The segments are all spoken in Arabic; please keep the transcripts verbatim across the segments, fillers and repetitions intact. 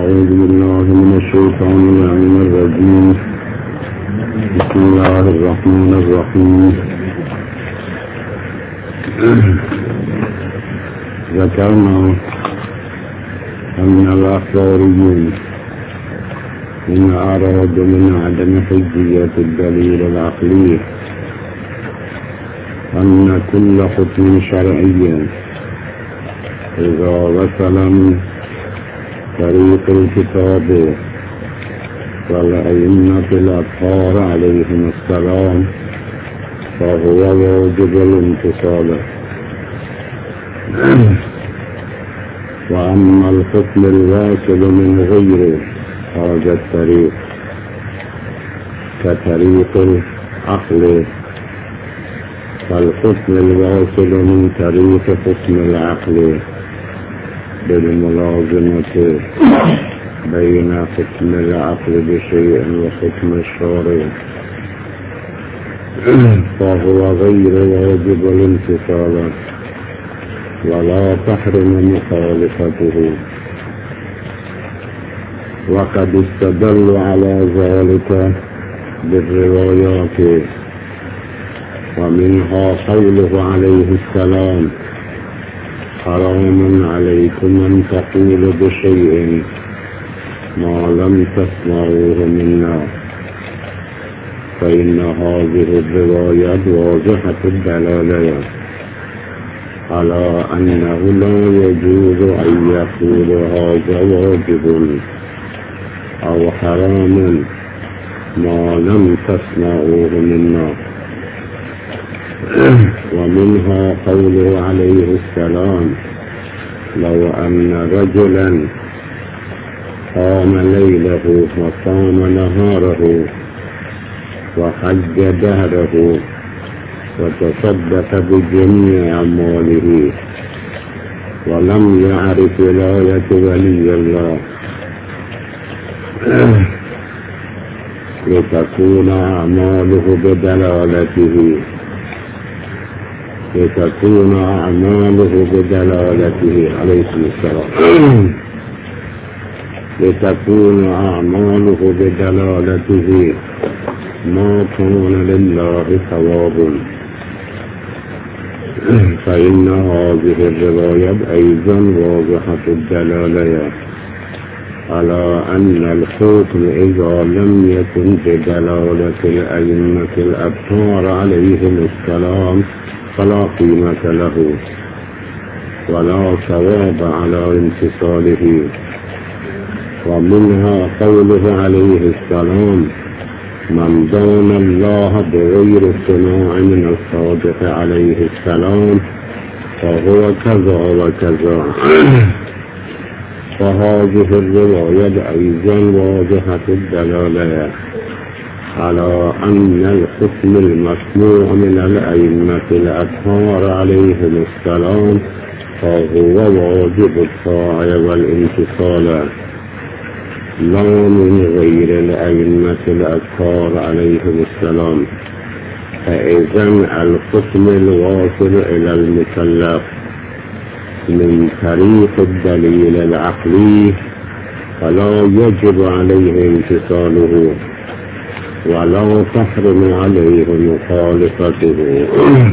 أعوذ بالله من الشيطان اللعين الرجيم. بسم الله الرحمن الرحيم. ذكرنا أن الأخباريين إن أرادوا من عدم حجية الدليل العقلي أن كل حكم شرعي إذا وصل من طريق الكتاب والأئمة الأطهار عليهم السلام فهو واجب الامتثال. وأما الحكم الواصل من غير هذا الطريق كطريق العقل فالحكم الواصل من طريق حكم العقل بالملازمة بين حكم العقل بشيء وحكم الشارع فهو غير واجب الامتثال ولا تحرم مخالفته. وقد استدل على ذلك بالروايات، ومنها قوله عليه السلام: حرام عليكم أن تقولوا بشيء ما لم تسمعوه منا. فإن هذه الروايات واضحة الدلالة على أنه لا يجوز أن يقول هذا واجب أو حرام ما لم تسمعوه منا. ومنها قوله عليه السلام: لو أن رجلا قام ليله وصام نهاره وحج دهره وتصدق بجميع أمواله ولم يعرف ولاية ولي الله لتكون أعماله بدلالته لتكون أعماله بدلالته عليه السلام لتكون أعماله بدلالته ما كان لله ثواب. فإن هذه الرواية أيضا واضحة الدلالة على أن الحكم إذا لم يكن بدلالة الأئمة الأطهار عليهم السلام فلا قيمة له ولا ثواب على امتثاله. ومنها قوله عليه السلام: من دان الله بغير صناع من الصادق عليه السلام فهو كذا وكذا. فهذه الرواية أيضا واضحة الدلالة على أن الحكم المسموع من الأئمة الأطهار عليهم السلام فهو واجب الطاعة والامتثال لا من غير الأئمة الأطهار عليهم السلام. فإذا الحكم الواصل إلى المكلف من طريق الدليل العقلي فلا يجب عليه امتثاله ولا تحرم عليه مخالفته.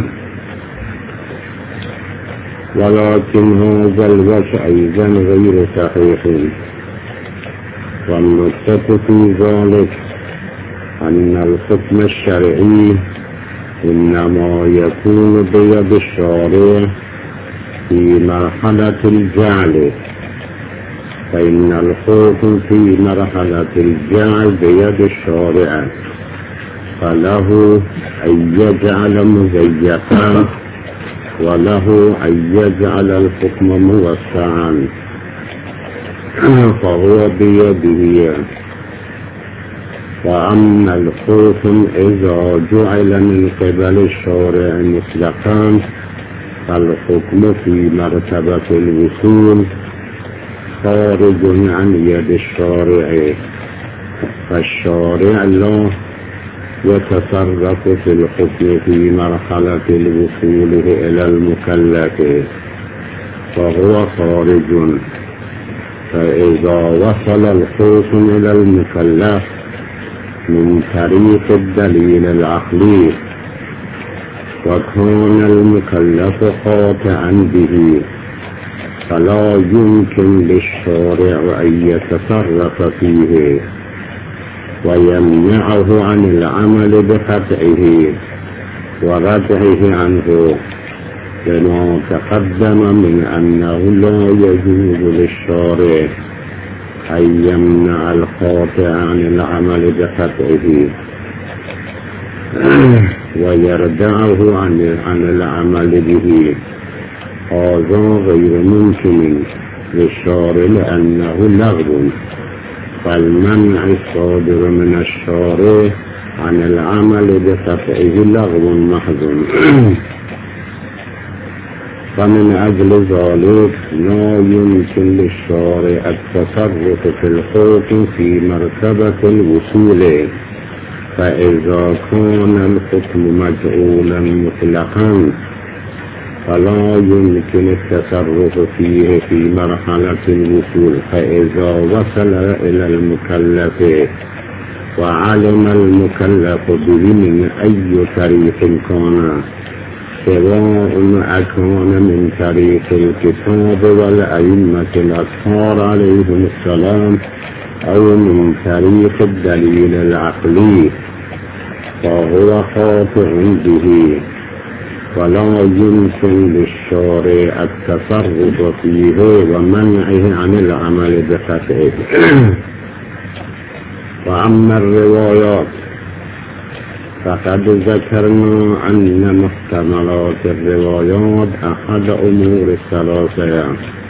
ولكن هذا الوجه أيضا غير صحيح. والنقطة في ذلك أن الحكم الشرعي إنما يكون بيد الشارع في مرحلة الجعل، فإن الحكم في مرحلة الجعل بيد الشارع فله أن يجعل مزيفا وله أن يجعل الحكم موسعا فهو بيده. وأما الحكم إذا جعل من قبل الشارع مطلقا فالحكم في مرتبة الوصول خارج عن يد الشارع، فالشارع لا يتصرف في الحكم في مرحلة الوصول إلى المكلف فهو خارج. فإذا وصل الحكم إلى المكلف من طريق الدليل العقلي وكان المكلف خاطئا به فلا يمكن للشارع أن يتصرف فيه ويمنعه عن العمل بقطعه وردعه عنه، لما تقدم من أنه لا يجوز للشارع أن يمنع الخاطئ عن العمل بقطعه ويردعه عن عن العمل به. هذا غير ممكن للشارع لأنه لغو، فالمنع الصادر من الشارع عن العمل بقطعه لغو محض. فمن أجل ذلك لا يمكن للشارع التصرف في الحكم في مرتبة الوصول، فإذا كان الحكم مجعولا مطلقا فلا يمكن التصرف فيه في مرحلة الوصول. فإذا وصل إلى المكلف وعلم المكلف به من أي طريق كان، سواء أكان من طريق الكتاب والأئمة الأطهار عليهم السلام أو من طريق الدليل العقلي، فهو خاطئ به ولا يمكن للشارع التصرف فيه ومنعه عن العمل بقطعه. وأما الروايات فقد ذكرنا أن محتملات الروايات أحد أمور الثلاثة،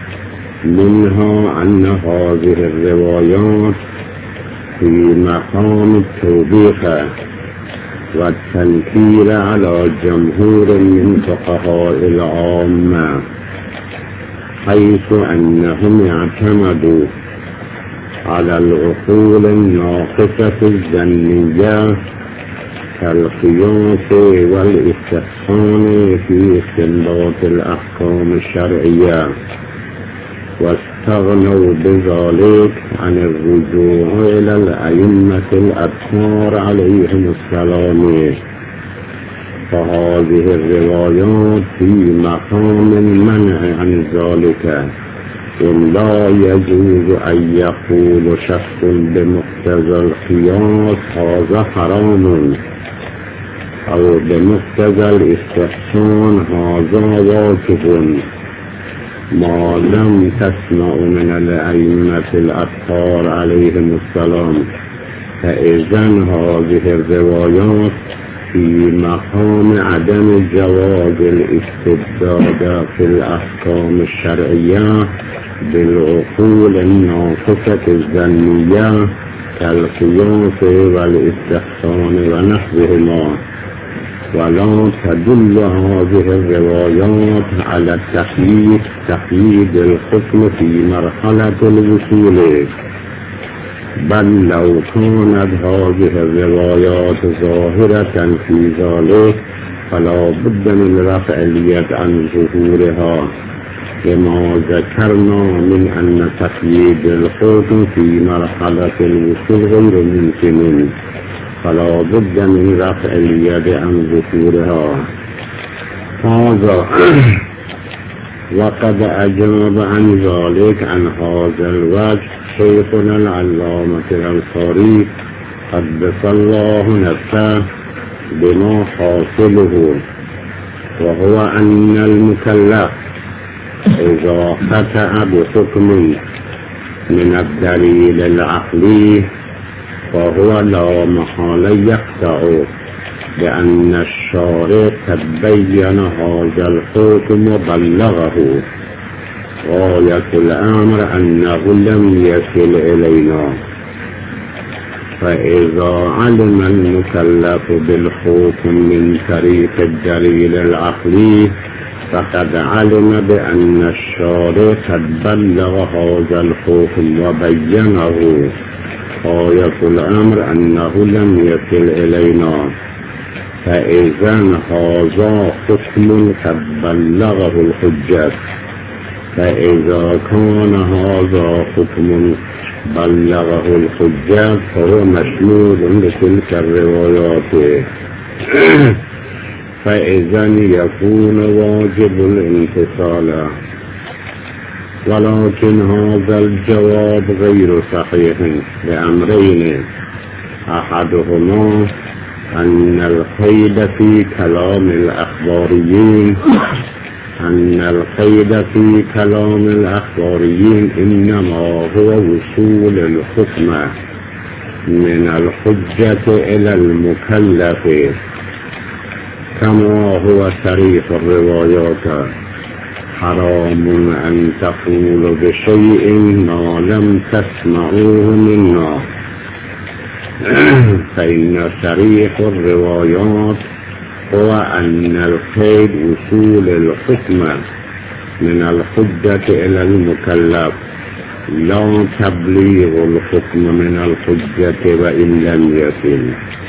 منها أن هذه الروايات في مقام التوبيخ والتنكير على جمهور من فقهاء العامة، حيث أنهم اعتمدوا على العقول الناقصة الظنية كالقياس والاستحسان في استنباط الأحكام الشرعية، واستغنوا بذلك عن الرجوع إلى الأئمة الأطهار عليهم السلام. فهذه الروايات في مقام المنع عن ذلك، إن لا يجوز أن يقول شخص بمقتضى القياس هذا حرام، أو بمقتضى الاستحسان هذا واجب، ما لم تسمع من الأئمة الأطهار عليهم السلام. فإذا هذه الروايات في مقام عدم جواز الاستبداد في الأحكام الشرعية بالعقول الناقصة الظنية كالقياس والاستحسان ونحوهما، ولا تدل هذه الروايات على التقييد تقييد الحكم في مرحلة الوصول، بل لو كانت هذه الروايات ظاهرة في ذلك فلا بد من رفع اليد عن ظهورها، لما ذكرنا من أن تقييد الحكم في مرحلة الوصول غير ممكن، فلا بد من رفع اليد عن ظهورها. هذا وقد أجاب عن ذلك عن هذا الوجه شيخنا العلامة الأنصاري قدس الله نفسه بما حاصله، وهو أن المكلف إذا خطأ بحكم من الدليل العقلي فهو لا محالة يقطع بأن الشارع قد بين هذا الحكم وبلغه، غاية الأمر أنه لم يصل إلينا. فإذا علم المكلف بالحكم من طريق الدليل العقلي فقد علم بأن الشارع قد بلغ هذا الحكم وبينه، غاية الأمر أنه لم يصل إلينا. فإذا هذا حكم قد بلغه الحجة، فإذا كان هذا حكم بلغه الحجة فهو مشمول لتلك الروايات، فإذا يكون واجب الامتثال. ولكن هذا الجواب غير صحيح لأمرين: أحدهما أن القيد في كلام الأخباريين أن القيد في كلام الأخباريين إنما هو وصول الحكم من الحجة إلى المكلف، كما هو صريح الروايات: حرام أن تقول بشيء ما لم تسمعوه منا. فإن صريح الروايات هو أن القيد وصول الحكم من الحجة إلى المكلف، لا تبليغ الحكم من الحجة وإن لم يصل.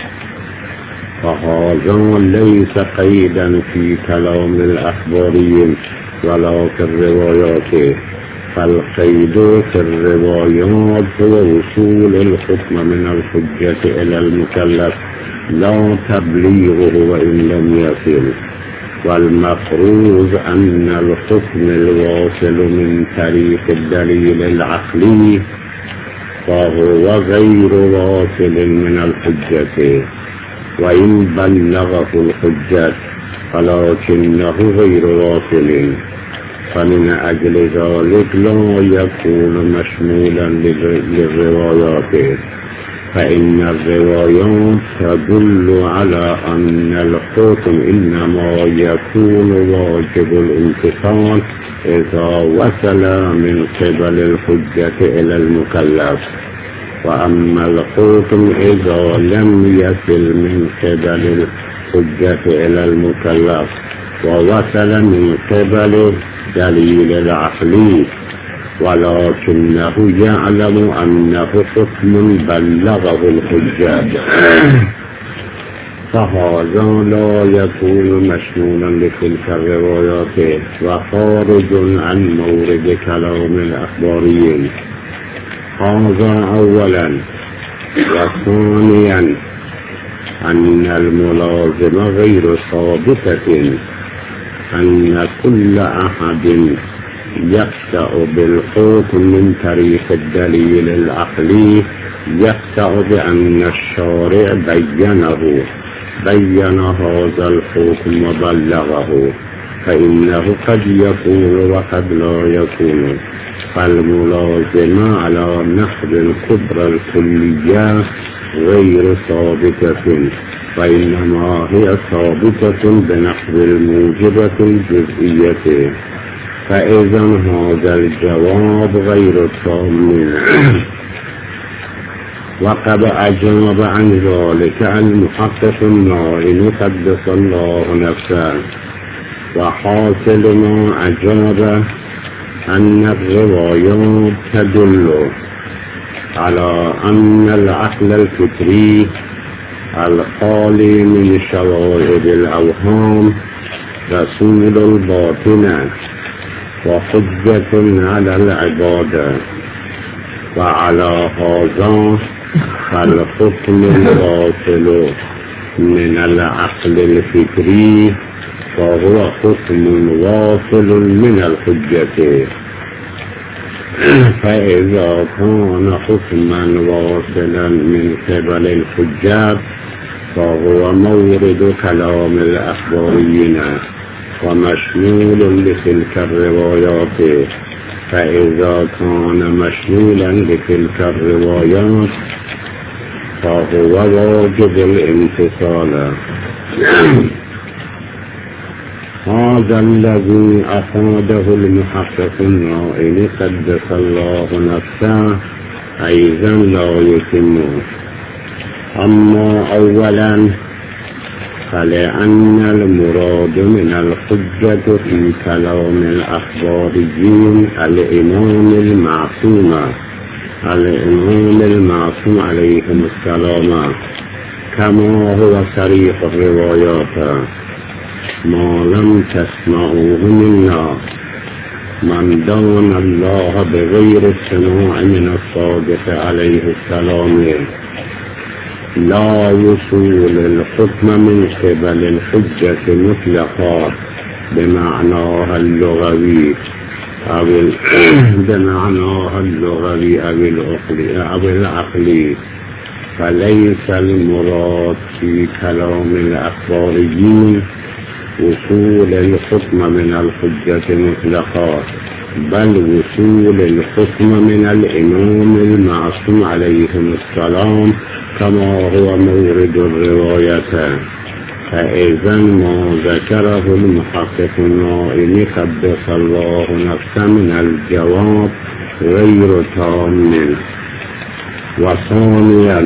فهذا ليس قيدا في كلام الأخباريين ولا في الروايات، فالقيد في الروايات هو وصول الحكم من الحجة إلى المكلف، لا تبليغه وإن لم يصل. والمفروض أن الحكم الواصل من طريق الدليل العقلي فهو غير واصل من الحجة، وإن بلغه الحجة ولكنه غير واصل، فمن أجل ذلك لا يكون مشمولا للروايات. فإن الروايات تدل على أن الحكم إنما يكون واجب الامتثال إذا وصل من قبل الحجة إلى المكلف، وأما الحكم إذا لم يصل من قبل الحجة إلى المكلف ووصل من قبل دليل العقلي ولكنه يعلم أنه حكم بلغه الحجة، فهذا لا يكون مشمولا لتلك الروايات وخارج عن مورد كلام الأخباريين. هذا أولا. وثانيا أن الملازمة غير ثابتة، أن كل أحد يخطأ بالحكم من طريق الدليل العقلي يخطأ بأن الشارع بينه بين هذا الحكم وبلغه، فإنه قد يكون وقد لا يكون. فالملازمة على نحو الكبرى الكلية غير ثابتة، وإنما هي ثابتة بنحو الموجبة الجزئية. فإذا هذا الجواب غير تام. وقد أجاب عن ذلك المحقق النائم قدس الله نفسه. وحاصل ما أجاب أن الروايات تدل على أن العقل الفطري الخالي من شوائب الأوهام رسول الباطنة وحجة على العبادة، وعلى هذا فالحكم الواصل من العقل الفكري فهو حكم واصل من الحجة. فإذا كان حكما واصلا من قبل الحجة فهو مورد كلام الأخباريين ومشمول لتلك الروايات. فإذا كان مشمولا لتلك الروايات فهو واجب الامتثال. هذا الذي أفاده المحقق النائم قدس الله نفسه أيضا لا يتم. أما أولا فلأن المراد من الحجة في كلام الأخباريين الإمام المعصوم الإمام المعصوم عليهم السلام، كما هو صريح الروايات: ما لم تسمعوه منا. من دان الله بغير السماع من الصادق عليه السلام لا وصول الحكم من قبل الحجة مطلقا بمعناها اللغوي أو بمعناها اللغوي أو العقلي أو العقلي، فليس المراد في كلام الأخباريين وصول الحكم من الحجة مطلقا، بل وصول الحكم من الإمام المعصوم عليهم السلام كما هو مورد الرواية. فإذا ما ذكره المحقق النائم قدس الله نفسه من الجواب غير تام. وثانيا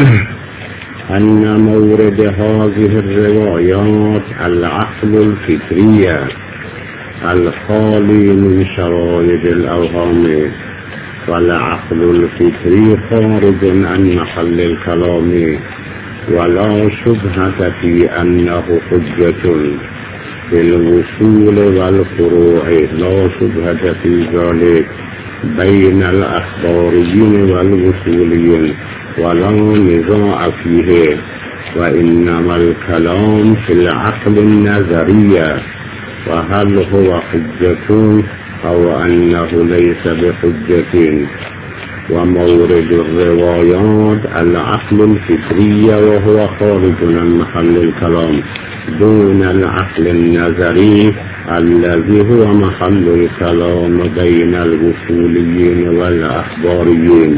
أن مورد هذه الروايات العقل الفطرية الخالي من شرائط الأوهام، والعقل الفطري خارج عن محل الكلام، ولا شبهة في أنه حجة في الوصول والفروع، لا شبهة في ذلك بين الأخباريين والوصوليين ولا نزاع فيه، وإنما الكلام في العقل النظرية، وهل هو حجة أو أنه ليس بحجة. ومورد الروايات العقل الفكرية وهو خارج عن محل الكلام دون العقل النظري الذي هو محل الكلام بين الوصوليين والأخباريين.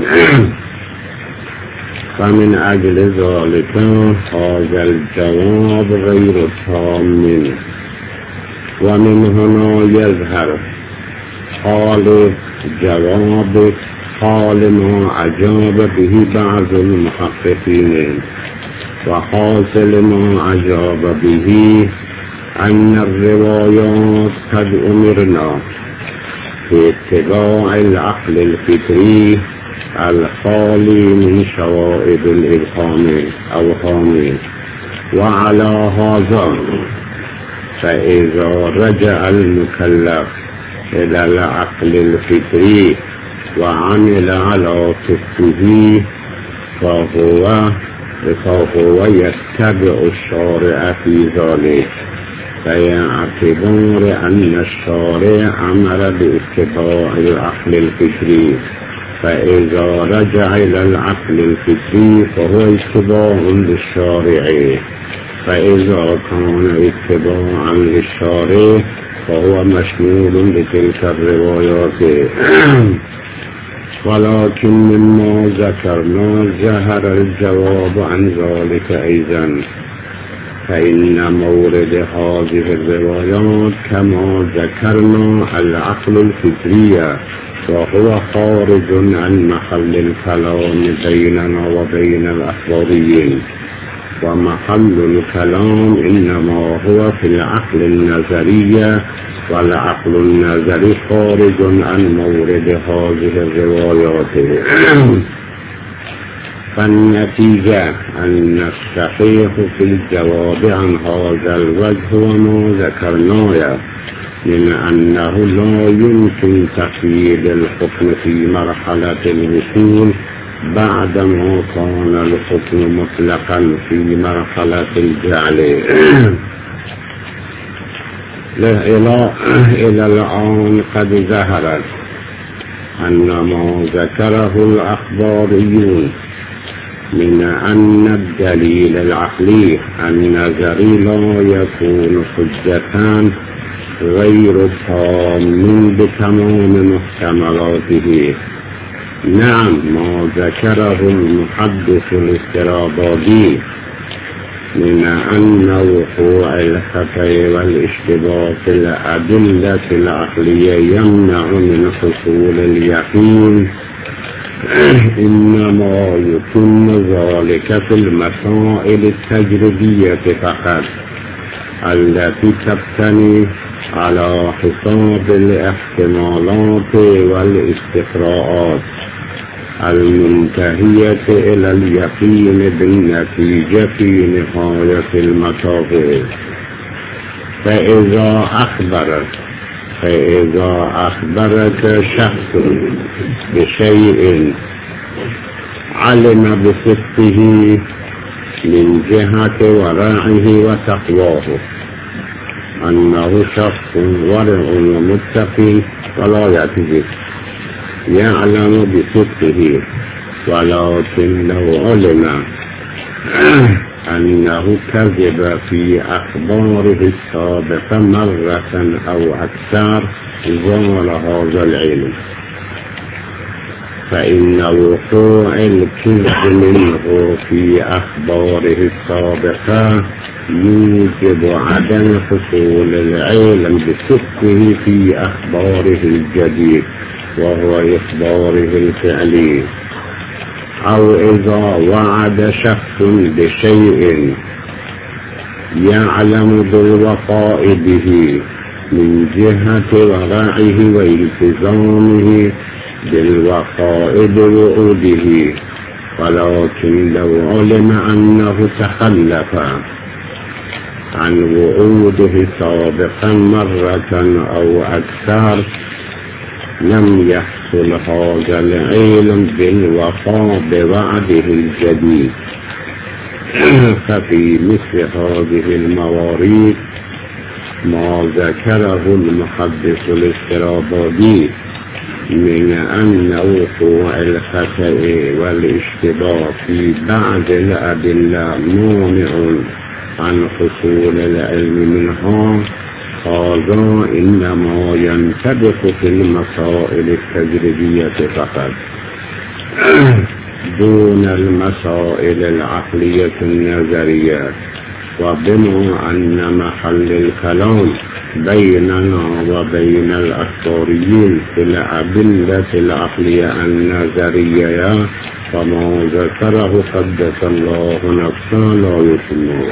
فمن أجل ذلك هذا الجواب غير تام. ومن هنا يظهر حال جواب حال ما عجاب به بعض المحققين، وحاصل ما عجاب به أن الروايات قد أمرنا باتباع العقل الفطري الخالي من شوائب الإبهام أوهام. وعلى هذا فإذا رجع المكلف إلى العقل الفطري وعمل على طبقه فهو فهو يتبع الشارع في ذلك، فيعتبر أن الشارع أمر باتباع العقل الفطري، فإذا رجع إلى العقل الفطري فهو اتباع للشارع، فإذا كان اتباعا للشارع فهو مشمول بتلك الروايات. ولكن مما ذكرنا ظهر الجواب عن ذلك أيضا، فإن مورد هذه الروايات كما ذكرنا العقل الفطري، وهو خارج عن محل الكلام بيننا وبين الأخباريين، ومحل الكلام إنما هو في العقل النظري، والعقل النظري خارج عن مورد هذه الروايات. فالنتيجة أن الصحيح في الجواب عن هذا الوجه وما ذكرناه من أنه لا يمكن تقييد الحكم في مرحلة الوصول بعدما كان الحكم مطلقا في مرحلة الجعل. إلى إلى الآن قد ظهرت أن ما ذكره الأخباريون من أن الدليل العقلي النظري لا يكون حجة غير تام بتمام محتملاته. نعم، ما ذكره المحدث الاسترابادي من أن وقوع الخطأ والاشتباه في الأدلة العقلية يمنع من حصول اليقين، إنما يتم ذلك في المسائل التجريبية فقط التي تبتني على حساب الاحتمالات والاستقراءات المنتهية إلى اليقين بالنتيجة في نهاية المطاف. فإذا أخبر فإذا أخبرك شخص بشيء علم بصدقه من جهة ورعه وتقواه أنه شخص ورع ومتقي ولا يكذب، يعلم بصدقه، ولكن لو علم أنه كذب في أخباره السابقة مرة أو أكثر زال هذا العلم، فإن وقوع الكذب منه في أخباره السابقة يوجب عدم حصول العلم بصدقه في أخباره الجديد وهو إخباره الفعلي. أو إذا وعد شخص بشيء يعلم بالوفاء به من جهة ورعه والتزامه بالوفاء بوعوده، ولكن لو علم أنه تخلف عن وعوده سابقا مرة أو أكثر لم يحصل هذا العلم بالوفاء بوعده الجديد. ففي مثل هذه الموارد ما ذكره المحدث الاسترابادي من أن وقوع الخطأ والاشتباه في بعض الأدلة مانع عن حصول العلم منها، هذا إنما ينطبق في المسائل التجريبية فقط دون المسائل العقلية النظرية. وبما أن محل الكلام بيننا وبين الأخباريين في الأدلة العقلية النظرية، فما ذكره قدس الله نفسه لا يتم.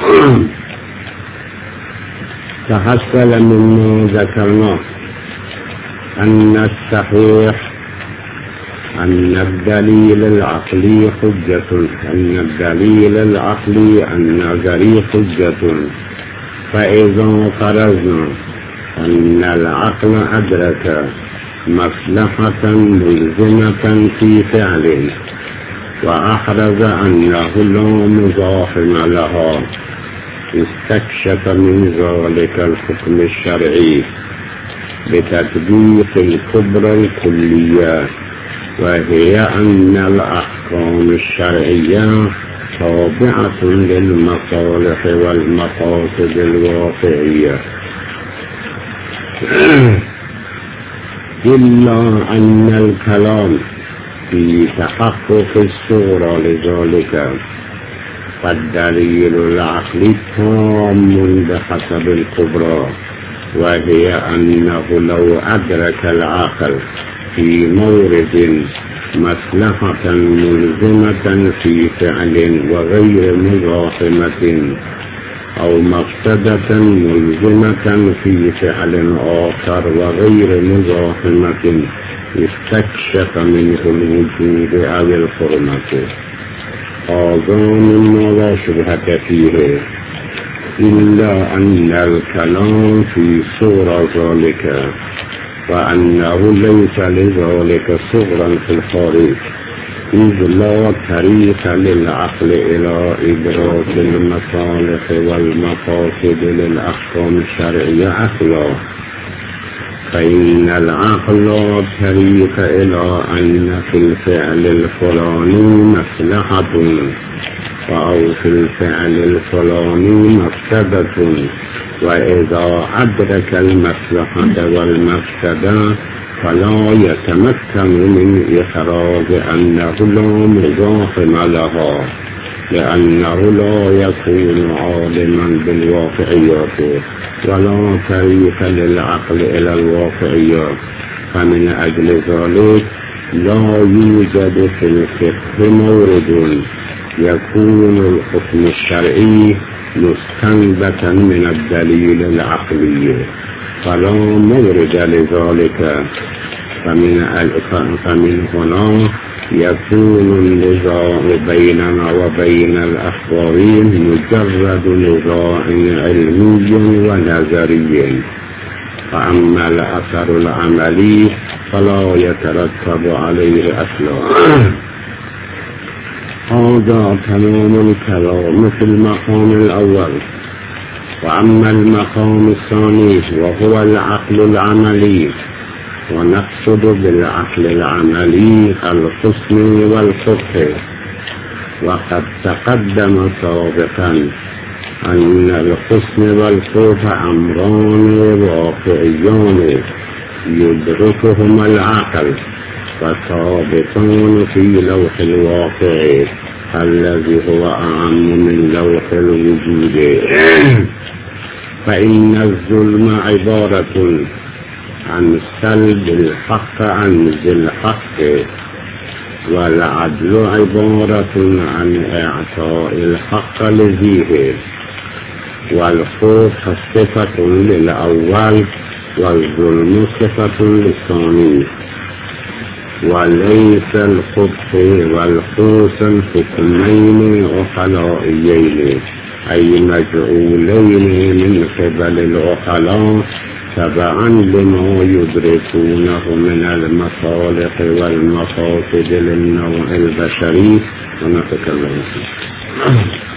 تحصل مما ذكرناه أن الصحيح أن الدليل العقلي حجة، أن الدليل العقلي النظري حجة. فإذا فرضنا أن العقل أدرك مصلحة ملزمة في فعل وأحرز أنه لا مزاحم لها، استكشف من ذلك الحكم الشرعي بتطبيق الكبرى الكلية، وهي أن الأحكام الشرعية تابعة للمصالح والمقاصد الواقعية، إلا أن الكلام في تحقق الصورة لذلك، فالدليل العقلي تام بحسب الكبرى، وهي أنه لو أدرك العقل في مورد مصلحة ملزمة في فعل وغير مزاحمة، أو مفسدة ملزمة في فعل آخر وغير مزاحمة، استكشف منه الوجود أو الحرمة. هذا مما لا شبهة فيه، إلا أن الكلام في صورة ذلك، وأنه ليس لذلك صغرا في الخارج، إذ لا طريق للعقل إلى إدراك المصالح والمقاصد للأحكام الشرعية أصلا، فإن العقل لا طريق إلى أن في الفعل الفلاني مصلحة أو في الفعل الفلاني مفسدة، وإذا أدرك المصلحة والمفسدة فلا يتمكن من إخراج أنه لا مزاحم لها، لأنه لا يكون عالما بالواقعيات ولا طريق للعقل إلى الواقعيات. فمن أجل ذلك لا يوجد في الفقه مورد يكون الحكم الشرعي مستنبتا من الدليل العقلي، فلا مورد لذلك. فمن, فمن هنا يكون النزاع بيننا وبين الأخبارين مجرد نزاع علمي ونظري، وأما الأثر العملي فلا يترتب عليه أصلا. هذا تمام الكلام في المقام الأول. وأما المقام الثاني وهو العقل العملي، ونقصد بالعقل العملي الحسن والقبح. وقد تقدم سابقا أن الحسن والقبح أمران واقعيان يدركهما العقل وثابتان في لوح الواقع الذي هو أعم من لوح الوجود. فإن الظلم عبارة عن سلب الحق عن ذي الحق، والعدل عبارة عن إعطاء الحق لذيه، والخوف صفة للأول والظلم صفة للثاني. وليس القبح والخوف حكمين عقلائيين أي مجعولين من قبل العقلاء تبعا لما يدركونه من المصالح والمفاسد للنوع البشري. ونتكلم فيه.